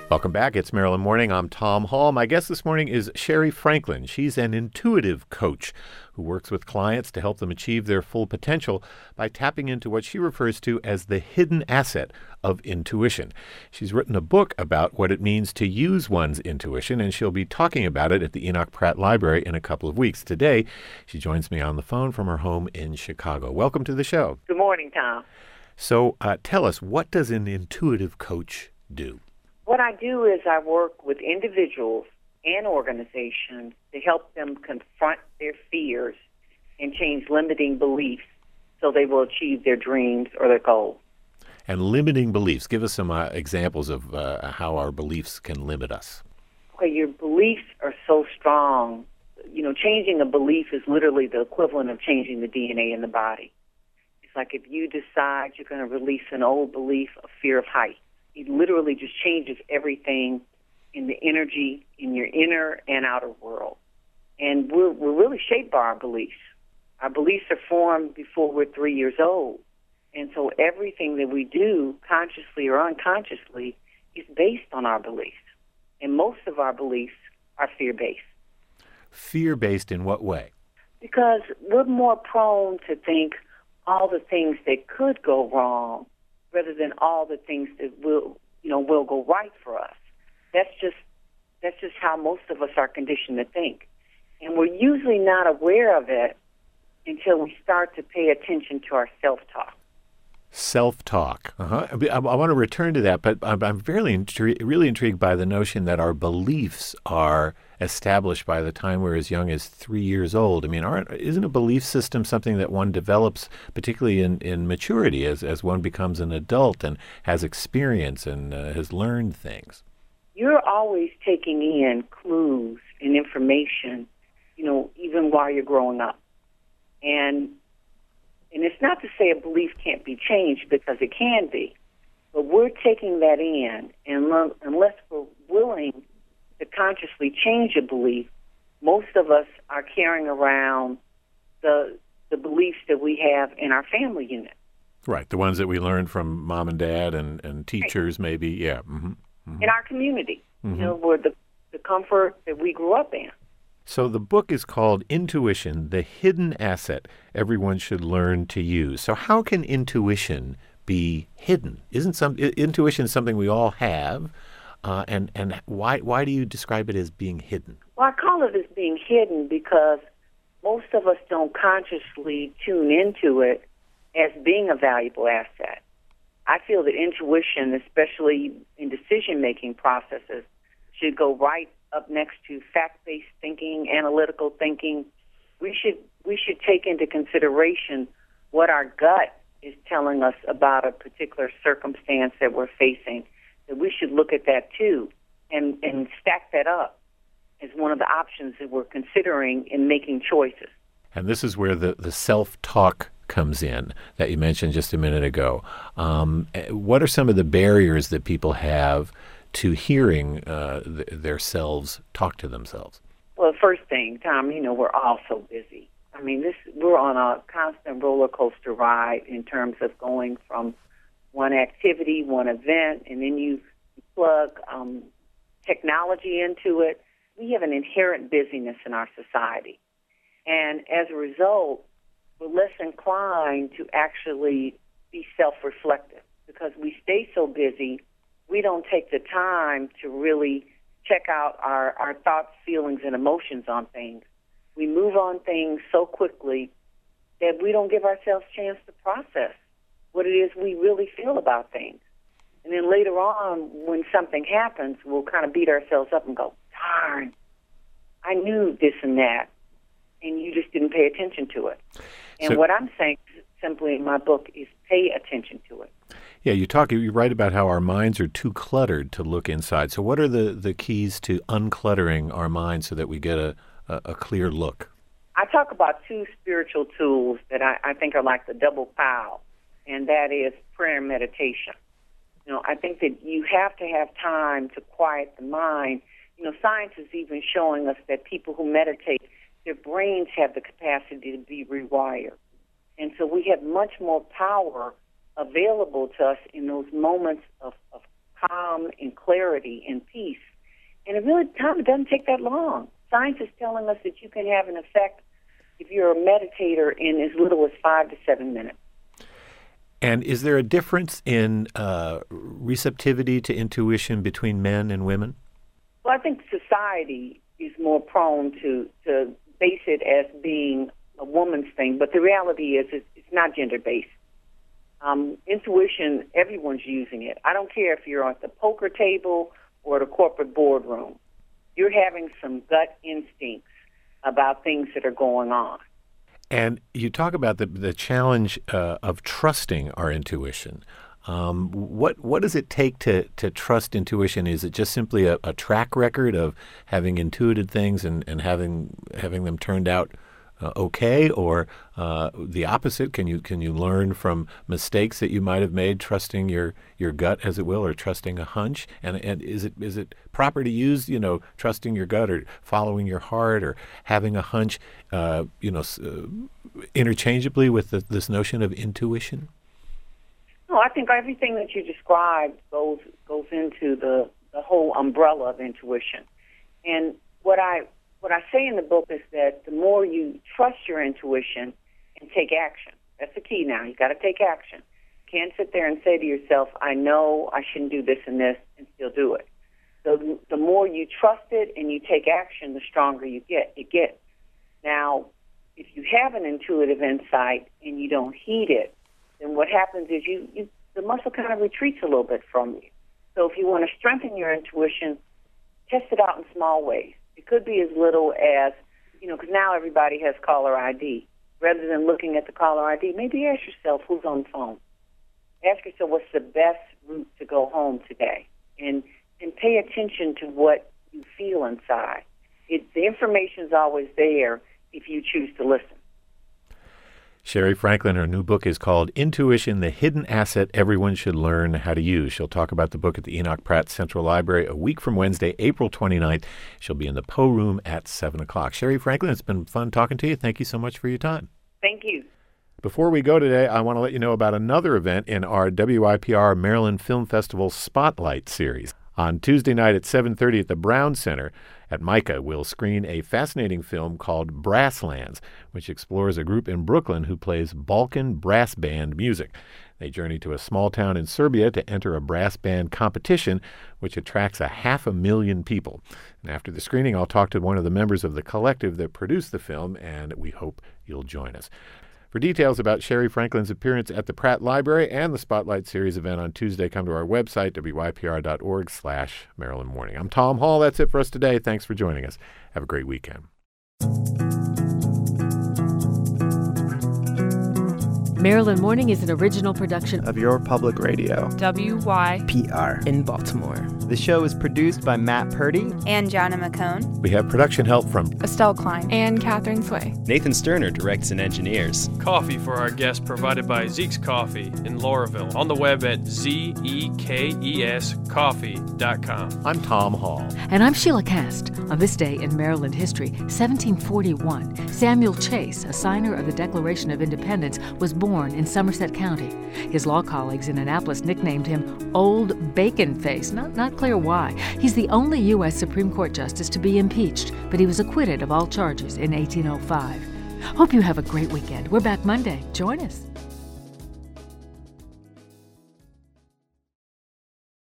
Welcome back. It's Maryland Morning. I'm Tom Hall. My guest this morning is Sherry Franklin. She's an intuitive coach who works with clients to help them achieve their full potential by tapping into what she refers to as the hidden asset of intuition. She's written a book about what it means to use one's intuition, and she'll be talking about it at the Enoch Pratt Library in a couple of weeks. Today, she joins me on the phone from her home in Chicago. Welcome to the show. Good morning, Tom. So tell us, what does an intuitive coach do? What I do is I work with individuals and organizations to help them confront their fears and change limiting beliefs so they will achieve their dreams or their goals. And limiting beliefs. Give us some examples of how our beliefs can limit us. Okay, your beliefs are so strong. You know, changing a belief is literally the equivalent of changing the DNA in the body. It's like if you decide you're going to release an old belief of fear of heights. It literally just changes everything in the energy in your inner and outer world. And we're really shaped by our beliefs. Our beliefs are formed before we're 3 years old. And so everything that we do, consciously or unconsciously, is based on our beliefs. And most of our beliefs are fear-based. Fear-based in what way? Because we're more prone to think all the things that could go wrong rather than all the things that will go right for us. That's just how most of us are conditioned to think. And we're usually not aware of it until we start to pay attention to our self-talk. Self-talk. I want to return to that, but I'm really intrigued by the notion that our beliefs are established by the time we're as young as 3 years old. I mean, isn't a belief system something that one develops, particularly in maturity, as one becomes an adult and has experience and has learned things? You're always taking in clues and information, even while you're growing up. And it's not to say a belief can't be changed, because it can be. But we're taking that in, and unless we're willing to consciously change a belief, most of us are carrying around the beliefs that we have in our family unit. Right, the ones that we learned from mom and dad and teachers, right. Maybe, yeah. Mm-hmm. Mm-hmm. In our community, where the comfort that we grew up in. So the book is called Intuition, the Hidden Asset Everyone Should Learn to Use. So how can intuition be hidden? Isn't intuition something we all have? And why do you describe it as being hidden? Well, I call it as being hidden because most of us don't consciously tune into it as being a valuable asset. I feel that intuition, especially in decision-making processes, should go right up next to fact-based thinking, analytical thinking. We should take into consideration what our gut is telling us about a particular circumstance that we're facing. That we should look at that too and stack that up as one of the options that we're considering in making choices. And this is where the self-talk comes in that you mentioned just a minute ago. What are some of the barriers that people have to hearing their selves talk to themselves? Well, first thing, Tom, we're all so busy. I mean, we're on a constant roller coaster ride in terms of going from one activity, one event, and then you plug technology into it. We have an inherent busyness in our society. And as a result, we're less inclined to actually be self-reflective because we stay so busy, we don't take the time to really check out our thoughts, feelings, and emotions on things. We move on things so quickly that we don't give ourselves a chance to process what it is we really feel about things. And then later on, when something happens, we'll kind of beat ourselves up and go, darn, I knew this and that, and you just didn't pay attention to it. And what I'm saying simply in my book is pay attention to it. Yeah, you write about how our minds are too cluttered to look inside. So what are the keys to uncluttering our minds so that we get a clear look? I talk about two spiritual tools that I think are like the double pow, and that is prayer and meditation. I think that you have to have time to quiet the mind. Science is even showing us that people who meditate, their brains have the capacity to be rewired. And so we have much more power available to us in those moments of calm and clarity and peace. And it really doesn't take that long. Science is telling us that you can have an effect if you're a meditator in as little as 5 to 7 minutes. And is there a difference in receptivity to intuition between men and women? Well, I think society is more prone to base it as being a woman's thing, but the reality is it's not gender-based. Intuition, everyone's using it. I don't care if you're at the poker table or the corporate boardroom. You're having some gut instincts about things that are going on. And you talk about the challenge of trusting our intuition. What does it take to trust intuition? Is it just simply a track record of having intuited things and having them turned out okay, or the opposite? Can you learn from mistakes that you might have made, trusting your gut, as it will, or trusting a hunch? And is it proper to use trusting your gut or following your heart or having a hunch interchangeably with this notion of intuition? No, I think everything that you described goes into the whole umbrella of intuition. And what I say in the book is that the more you trust your intuition and take action, that's the key now. You got to take action. You can't sit there and say to yourself, I know I shouldn't do this and this, and still do it. So the more you trust it and you take action, the stronger it gets. Now, if you have an intuitive insight and you don't heed it, then what happens is the muscle kind of retreats a little bit from you. So if you want to strengthen your intuition, test it out in small ways. It could be as little as, because now everybody has caller ID. Rather than looking at the caller ID, maybe ask yourself who's on the phone. Ask yourself what's the best route to go home today. And pay attention to what you feel inside. The information's always there if you choose to listen. Sherry Franklin, her new book is called Intuition, the Hidden Asset Everyone Should Learn How to Use. She'll talk about the book at the Enoch Pratt Central Library a week from Wednesday, April 29th. She'll be in the Poe Room at 7 o'clock. Sherry Franklin, it's been fun talking to you. Thank you so much for your time. Thank you. Before we go today, I want to let you know about another event in our WYPR Maryland Film Festival Spotlight series. On Tuesday night at 7:30 at the Brown Center at MICA, we'll screen a fascinating film called Brasslands, which explores a group in Brooklyn who plays Balkan brass band music. They journey to a small town in Serbia to enter a brass band competition, which attracts 500,000 people. And after the screening, I'll talk to one of the members of the collective that produced the film, and we hope you'll join us. For details about Sherry Franklin's appearance at the Pratt Library and the Spotlight Series event on Tuesday, come to our website, wypr.org/Maryland Morning. I'm Tom Hall. That's it for us today. Thanks for joining us. Have a great weekend. Maryland Morning is an original production of Your Public Radio, WYPR in Baltimore. The show is produced by Matt Purdy and Jonna McCone. We have production help from Estelle Klein and Catherine Sway. Nathan Sterner directs and engineers. Coffee for our guests provided by Zeke's Coffee in Lauraville. On the web at zekescoffee.com. I'm Tom Hall. And I'm Sheila Cast. On this day in Maryland history, 1741, Samuel Chase, a signer of the Declaration of Independence, was born in Somerset County. His law colleagues in Annapolis nicknamed him Old Bacon Face. Not clear why. He's the only U.S. Supreme Court justice to be impeached, but he was acquitted of all charges in 1805. Hope you have a great weekend. We're back Monday. Join us.